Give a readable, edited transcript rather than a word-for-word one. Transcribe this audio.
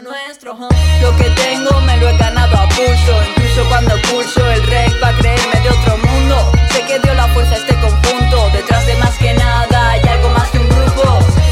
nuestro. Lo que tengo me lo he ganado a pulso. Incluso cuando pulso el rec va a creerme de otro mundo. Sé que dio la fuerza a este conjunto. Detrás de más que nada hay algo más que un grupo.